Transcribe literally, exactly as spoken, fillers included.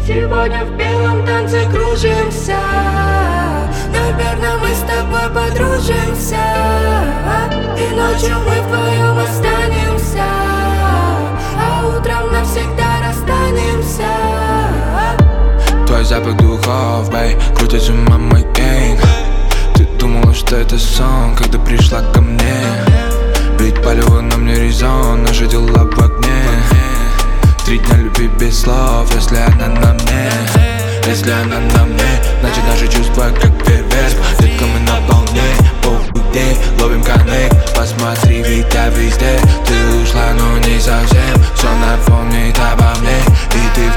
Сегодня в белом танце кружимся. Наверное, мы с тобой подружимся, и ночью мы вдвоем останемся, а утром навсегда расстанемся. Твой запах духов, бэй, крутится мама гейн. Ты думала, что это сон, когда пришла ко мне. Ведь палево нам не резон, наши дела в огне. Три дня любви без слов, если она на мне. Если она на мне, значит наши чувства как фейерверк. Детка, мы на волне, похуй где, ловим коннект. Посмотри, ведь я везде. Ты ушла, но не совсем, все напомнит обо мне. И ты